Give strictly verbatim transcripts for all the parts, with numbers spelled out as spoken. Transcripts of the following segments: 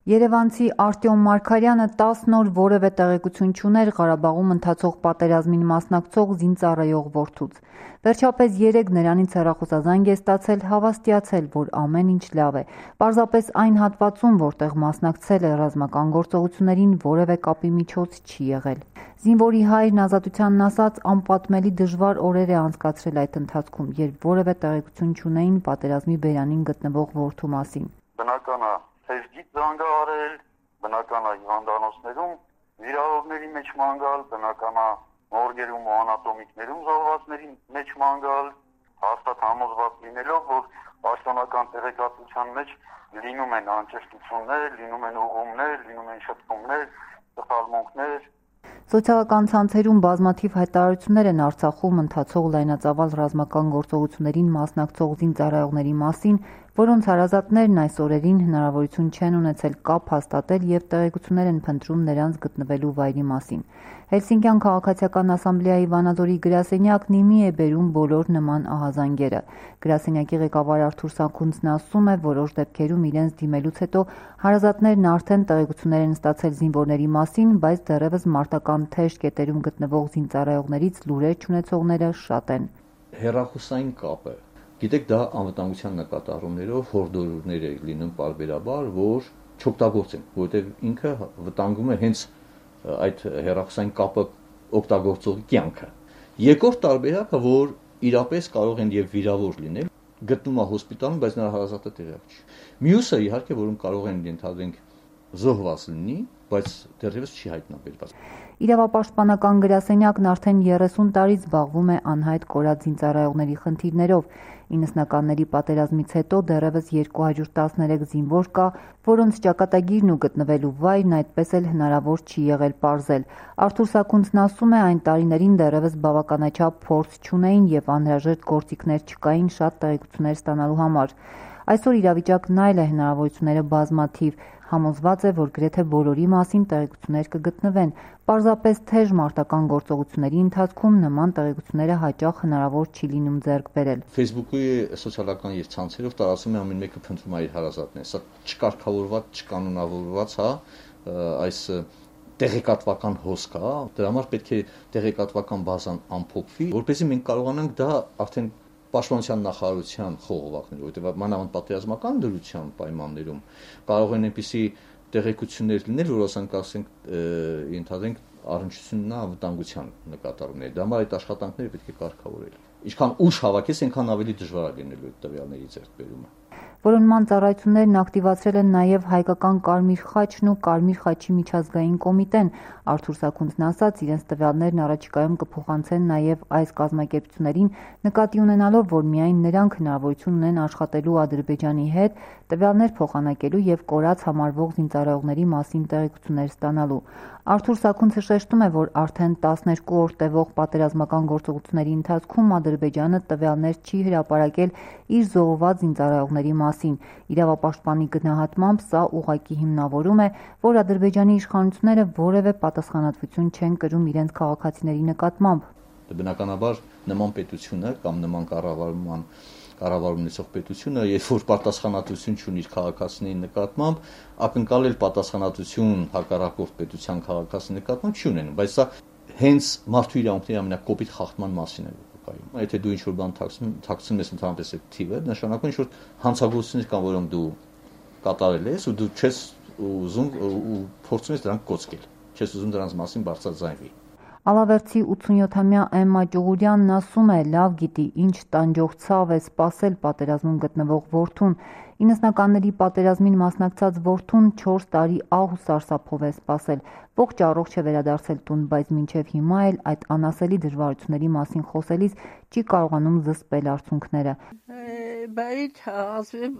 Երևանցի Արտյոմ Մարգարյանը տասն օր որևէ տեղեկություն չուներ Ղարաբաղում ընթացող պատերազմին մասնակցող զինծառայող որդուց։ Վերջապես երեկ նրանից հեռախոսազանգ է ստացել հավաստիացել, որ ամեն ինչ լավ է։ Պարզապես այն հատվածում, որտեղ մասնակցել է ռազմական գործողություններին, որևէ կապի միջոց չի եղել։ Զինվորի հայրն Ազատությանն ասաց, անպատմելի դժվար օրեր է անցկացրել այդ ընթացքում, երբ որևէ տեղեկություն չունեին պատերազմի բերանին գտնվող որդու մասին։ Բնական է Հեժգիտ զանգահարել, բնական է հիվանդանոցներում վիրավորների մեջ մանգալ, բնական է մորգերում ու անատոմիկներում զոհվածների մեջ մանգալ, հաստատ համոզված լինելով, որ պաշտոնական տեղեկատվության մեջ լինում են անճշտություններ, լինում են ուղումներ, լինում են շփումներ, սխալմունքներ։ Սոցիալական ցանցերում բազմաթիվ հայտարարություններ են Արցախում ընթացող լայնածավալ ռազմական գործողություններին մասնակցող զինծառայողների մասին, որոնց հարազատներն այս օրերին հնարավորություն չեն ունեցել կապ հաստատել և տեղեկություններ են փնտրում նրանց գտնվելու վայրի մասին։ Հելսինկյան քաղաքացիական ասամբլեայի Վանաձորի գրասենյակն իմի է բերում բոլոր նման ահազանգերը։ Գրասենյակի ղեկավար Արթուր Սաքունցն ասում է, որոշ դեպքերում իրենց դիմելուց հետո հարազատներն արդեն տեղեկություններ են ստացել զինվորների մասին, բայց դեռևս մարտական թեժ կետերում գտնվող զինծառայողներից լուրեր չունեցողները շատ են։ Հեռախոսային կապը, գիտեք, դա անվտանգության նկատառումներով հորդորներ է լինում պարբերաբար, որ չօգտագործեն, որովհետև ինքը վտանգում է հենց այդ հեռախոսային կապը օգտագործողի կյանքը։ Երկրորդ տարբերակը, որ իրապես կարող են եւ վիրավոր լինել, գտնում է հոսպիտալում, բայց նրա հարազատը տեղյակ չի։ Մյուսը, իհարկե, որում կարող են ենթադրենք զոհված լինի, բայց դեռևս չի հայտնաբերված։ Իրավապաշտպանական գրասենյակն արդեն երեսուն տարի զբաղվում է անհայտ կորած զինծառայողների խնդիրներով։ իննսունականների պատերազմից հետո դեռևս երկու հարյուր տասներեք զինվոր կա, որոնց ճակատագիրն ու գտնվելու վայրն այդպես էլ հնարավոր չի եղել պարզել։ Արթուր Սաքունցն ասում է, այն տարիներին դեռևս բավականաչափ փորձ չունեին և անհրաժեշտ գործիքներ չկային շատ տեղեկություններ ստանալու համար։ Այսօր իրավիճակն այլ է, հնարավորությունները բազմաթիվ, համոզված է, որ գրեթե բոլորի մասին տեղեկություններ կգտնվեն, պարզապես թեժ մարտական գործողությունների ընթացքում նման տեղեկությունները հաճախ հնարավոր չի լինում ձեռք բերել։ Facebook-ի սոցիալական եւ ցանցերով տարածում է ամեն մեկը փնտրում է իր հարազատն է, սա չկարգավորված, չկանոնավորված, հա, այս տեղեկատվական հոսք, հա, դրա համար պետք է տեղեկատվական բազան ամփոփվի, որպեսզի մենք կարողանանք դա արդեն Պաշտպանության նախարարության խողովակներ, որովհետև մանավանդ պատերազմական դրության պայմաններում կարող են այնպիսի տեղեկություններ լինել, որ ասենք ասենք ենթադրենք առնչությունն անվտանգության նկատառումների։ Դա համար այդ աշխատանքները պետք է կարգավորել։ Ինչքան ուշ հավաքես, այնքան ավելի դժվար է լինելու այդ տվյալների ձեռքբերումը։ Որոնման ծառայություններն ակտիվացրել են նաև Հայկական Կարմիր խաչն ու Կարմիր խաչի միջազգային կոմիտեն։ Արթուր Սաքունցն ասաց, իրենց տվյալներն առաջիկայում կփոխանցեն նաև այս կազմակերպություններին, նկատի ունենալով, որ միայն նրանք հնարավորություն ունեն աշխատելու Ադրբեջանի հետ, տվյալներ փոխանակելու և կորած համարվող զինծառայողների մասին տեղեկություններ ստանալու։ Արթուր Սաքունցը շեշտում է, որ արդեն տասներկու օր տևող պատերազմական գործողությունների ընթացքում Ադրբեջանը տվյալներ չի հրապարակել իր զոհված զինծառայողների մասին։ Իրավապաշտպանի գնահատմամբ սա ուղղակի հիմնավորում է, որ Ադրբեջանի իշխանությունները որևէ պատասխանատվություն չեն կրում իրենց քաղաքացիների նկատմամբ։ Բնականաբար նման պետությունը կամ նման կառավարման կառավարում ունեցող պետությունը, երբ որ պատասխանատվություն չունի իր քաղաքացիների նկատմամբ, ակնկալել պատասխանատվություն հակառակորդ պետության քաղաքացիների նկատմամբ չի ունենում, բայց սա հենց մարդու իրավունքների ամենակոպիտ խախտման մասին է վկայում։ Եթե դու ինչ-որ բան թաքցնում ես ընդհանրապես այդ թիվը, նշանակում ինչ-որ հանցագործություններ կան, որոնք դու կատարել ես ու դու չես ուզում ու փորձում ես դրանք կոծկել, չես ուզում դրանց մասին բարձրաձայնվի։ Ալավերդի ութսունյոթամյա Էմմա Ջուղուրյանն ասում է, լավ գիտի, ինչ տանջող ցավ է սպասել պատերազմում գտնվող որդուն։ իննսունականների պատերազմին մասնակցած որդուն չորս տարի ահ ու սարսափով է սպասել։ Ողջ առողջ է վերադարձել տուն, բայց մինչև հիմա էլ այդ անասելի դժվարությունների մասին խոսելիս չի կարողանում զսպել արցունքները։ Բայց ասեմ,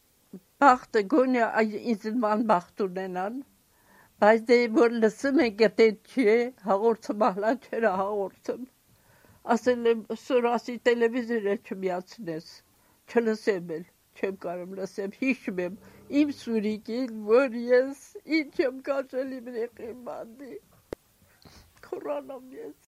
բախտը գոնե ինձ ման բախտ ունենան, բայց դե որ լսում եք, եթե չէ, հաղորդում ահլա չէր հաղորդում։ Ասել եմ, սոր ասի տելևիզորը չմիացնես, չլսեմ էլ, չեմ կարում լսեմ, հիշում եմ իմ սուրիկին, որ ես ինչ եմ կաշել իմ ռեխի մանդի, կորանամ ես։